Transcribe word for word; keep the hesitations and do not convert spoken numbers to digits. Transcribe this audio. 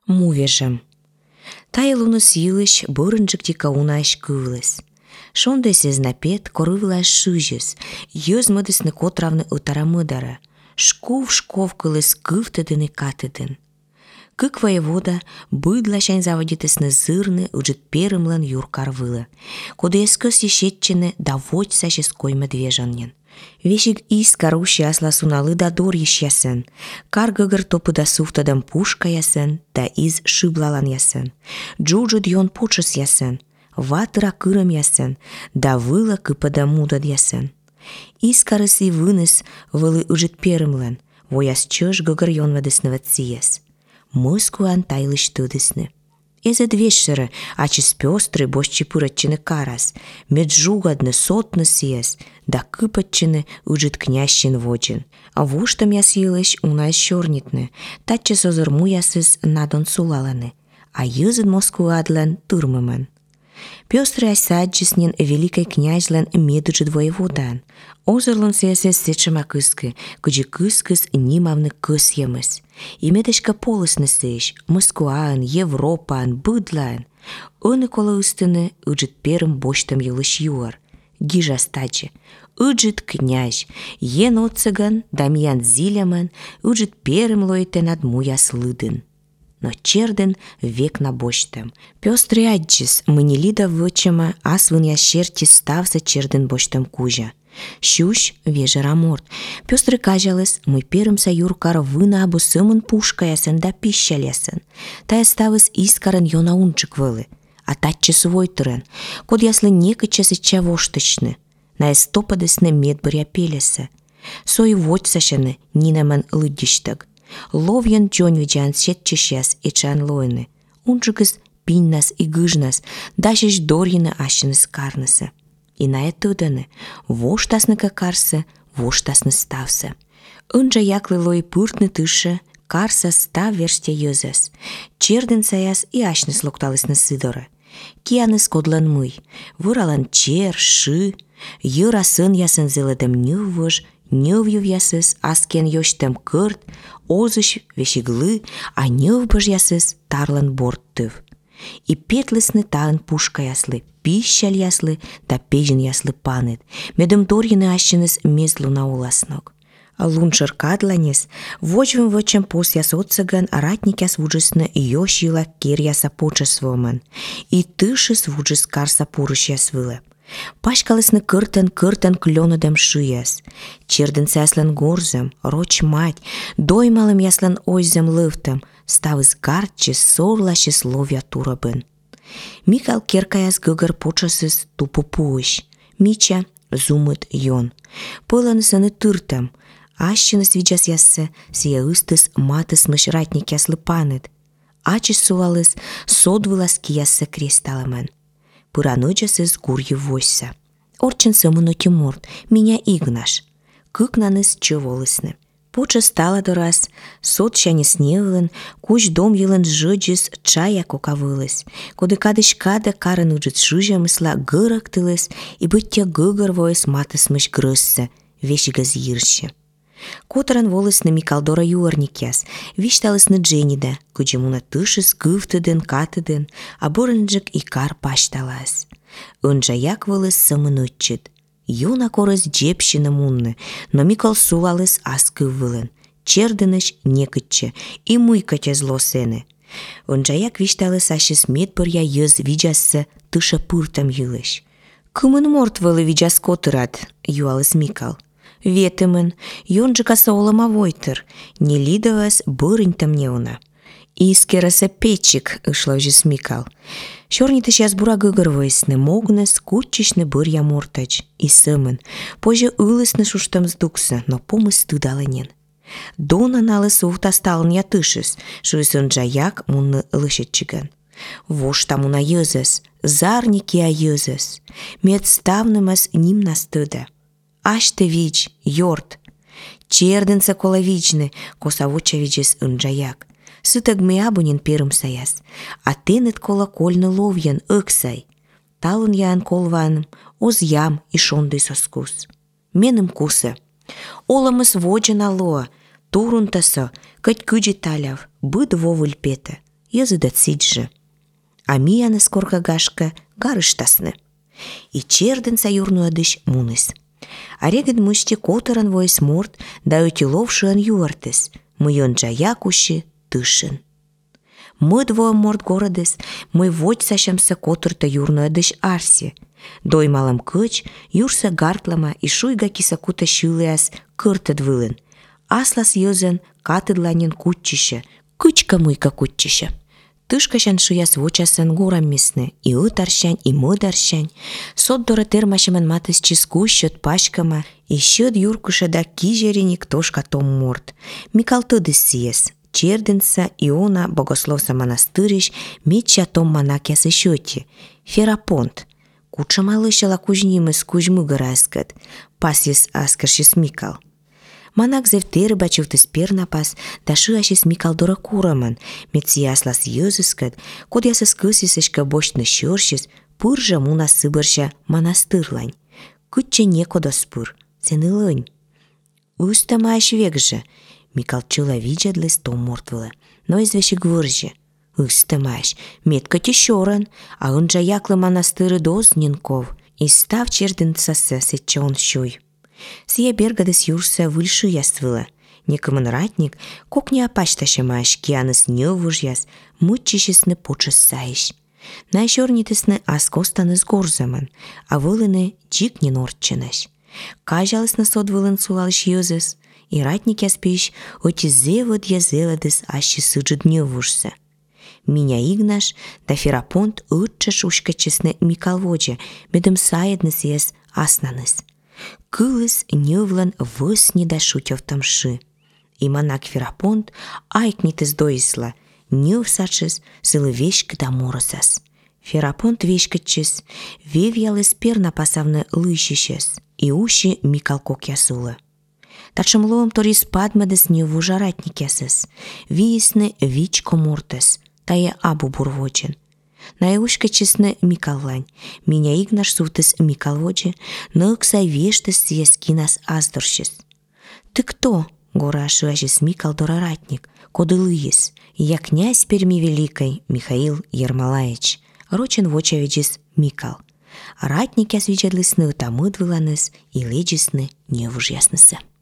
Мувежем. Тайлуну силыш бұрынжық дика унаш кывылыс. Шонда сез напет корывылаш шыжес, йөз мыдысны котравны утарамыдара. Шков-шков кылыс кывтыдыны катыдын. Кык воевода быдлашайн заводитысны зырны уджит перымлан юркарвылы. Коды эскөс ешетчіні даводь сашес кой медвежаннен. Вешик искар ущасла суналы да дор ешясын. Каргыгыр топыда суфтадам пушка ясын, да из шыблалан ясын. Джуджуд йон почыс ясын. Ватыра кырым ясын, да выла кыпада мудад ясын. Искарысы выныс вылы уджит перымлан, вояс чöш гыгыр йон ведысны ватсиес. Мыскуан тайлыш тыдысны. Эзет вешшыры, ачыс пёстры босчы пыратчыны карас, меджугадны сотны сиес, да кыпатчыны уджит княщин воджин. А вуштам яс йылыш унайс шорнитны, татчы созырму ясыз надон сулаланы, а йызын Москуадлан турмымын. Пёстрый осаджиснен великой князьлан медыджит воеводан. Озырлан сесес сечема кыскы, кыджи кыскыс нимавны кыс емыс. И медышка полысны сеш, Москуан, Европан, быдлан. Оны кола ыстыны ыджит перым боштам йылыш юар. Гижа стачы. Ыджит князь, ен оцыган, Дамьян зиляман, ыджит перым лойте над муяс лыдын. Но черден век на боштам. Пёстрый аджис, мынелида вычема, асвын ящерти ставса черден боштам кужа. Щущ вежера морд. Пёстрый кажалыс, мы перым са юркара вына абу сымын пушка ясын да пища лесен. Тая ставыс искаран йона унчык вылы. А татчы свой тырын. Код яслы некачасы чавоштычны. На эстопадысны медбыря пелесы. Сой водь сашаны нинаман лыддиштаг. Ловьян джон видян сетчещас и чан лойны. Унжыгыз пиннас и гыжнас, дашиш дорьины ащыныс карнысы. И на этуданы воштасны какарсы, воштасны ставсы. Унжа яклы лой пыртны тышы, карса став версте йозас. Черден саяс и ащныс локталысны сыдоры. Кианыс кодлан мый, выралан чер, ши, йырасын ясын зеледем нювыж, нювюв ясыс, аскен йоштем кырт, озыш вешиглы, а нювбыж ясыс тарлан борттыв. И петлысны таын пушка яслы, пищаль яслы, да пежин яслы панет, медым торьины ащыныс мезлу на уласнок. Луншыр кадланес, вочвым вочем пос яс отцыган ратник яс вуджысны йош йыла кер яса почес воман, и тышыс вуджыс карса пурыш яс вылы. Пашкалысны кыртын-кыртын клёнодем шияс. Черден сяслан горзым, роч мать, доймалым яслан ойзем лывтым, ставыз гарчы сорлашы словя турабын. Микал керкаяс гыгыр почасыз тупу пуыш. Мича зумыт йон. Пыланысыны тыртым. Ащыныс виджас яссы, сия ыстыс матысмыш ратник яслы панет. Ачыс сулалыс содвылас кияссы кресталымын. Пыранычасыз гурьы войса. Орчын сымыну Тимурт, меня игнаш. Кыкнаныс чыволысны. Поча стала дорас, сот шанес невылын, куч дом йылын жыджыс чая кокавылыс. Коды кадыш када карын уджыт шыжамысла гырак тылыс, и быття гыгыр войс матысмыш грыссы, вешигаз йыршы. Котаран волысны Микалдора юарник яс, вишталысны Дженида, кыджымуна тышыс кывтыдын катыдын, а бұрынжык икар пашталас. Унжа як волыс сымынычыд. Юна корыс джепшіні мунны, но Микал сулалыс аскы вылын. Чердыныш некытчы, и муйкача зло сены. Унжа як вишталыс ашыс медбыря йыз виджасы тыша пыртам йылыш. Кымын морт вылы виджас котырат, юалыс Микал. Ветымын, йонжыкаса олама войтыр, не лидавас бырынь-там неуна. Искераса печик, ышлавжыс Микал. Шорнитыш яс бура гыгыр войсны, могныс, кутчышны бырья мортач. И сымын, позже ылысны шуштам сдуксы, но помыс тыдалынен. Дона налыс уфтасталын ятышыс, шуйсын жаяк мунны ылышетчиган. Вош тамуна йызыс, зарники а йызыс. Мед ставнымас ним настыда. Ашты вич, йорт. Черденца коловичны, косавоча виджес ынжаяк. Сытag меабунин перым саяс, а тенет колокольны ловьян ыксай. Талын ян колваным, оз ям и шондый соскус. Меным кусы. Оламыс воджан алоа, турунтаса, кать кыджи таляв, быд вовыль петы. языдат сиджи. А мияны скоргагашка гарыштасны. И черден саюрну адыш муныс. Арегед мышти которан воис морт, да утиловшиан юартес, мыйон джаякуши тышын. Мы двое морт городес, мы водь сашамса которта юрну адыш арси. Дой малам кыч, юрса гартлама и шуйга кисакута шилиас кыртад вылын. Аслас йозен катыдланин кутчище, кычка-мыйка кутчище. Тышкашан шияс вочасан горам месны, и ытарщань, и мыдарщань. Сотдора термашеман матыс чиску счет пачкама, и счет юркушада кижереник тошка том морт. Микал тыдыс сиес, черденца Иона богословса монастырищ, митча том манакясы счете. Ферапонт. Куча малышала кужнимыс кужмы гыраскат, пасьес аскаршис Микал. Манак зевтеры бачывтыс пернапас, да шыашис Микал дора кураман, метсияслас йозыскат, код ясыс кысисышка бочны шоршис, пыржа муна сыбырша монастырлань. Кытче некодо спыр, сенылынь. Устамааш векже, Микал чыла виджадлес том мортвыла, но извеши гвырже. Устамааш, метка тещоран, а унжа яклы монастыры доз нинков, и став черденца сесече он щуй. Сия бергадес юрса выльши яствыла. Некамын ратник, кок не апачташе маш, кианыс нёвужяс, мытчищесны почес саищ. Найшорнитесны аскостаныс горзаман, а вылыны джик не норченаш. Кажалыс на сод вылын сулалыш йозес, и ратник яспищ, оти зевод язеладес ащи сыджид нёвужса. Меня игнаш, да Ферапонт ытчаш ушкачесны Микалводжа, медым саедныс ес аснаныс. Кылыс нёвлан выс не дашутев тамши. И манак Ферапонт айкнитес доисла, нёв сачес сылы вешка да моросас. Ферапонт вешкачес, вевьялыс перна пасавны лыщищес, и уши Микал кок ясулы. Тачым лоом торис падмадес нёву жаратник ясес, виесны вичко мортес, тая абу бурвочен. Наушка честно Микаллань, меня игнаш сутес Микалводжи, но ксай вештес съески нас аздорщес. Ты кто? Гора шуажис Микал дораратник, коды лыес, я князь Перми Великой Михаил Ермолаевич, рочен вочевиджис Микал. Ратник я свечадлысны утамыдвыланыс и леджисны невуж яснысы.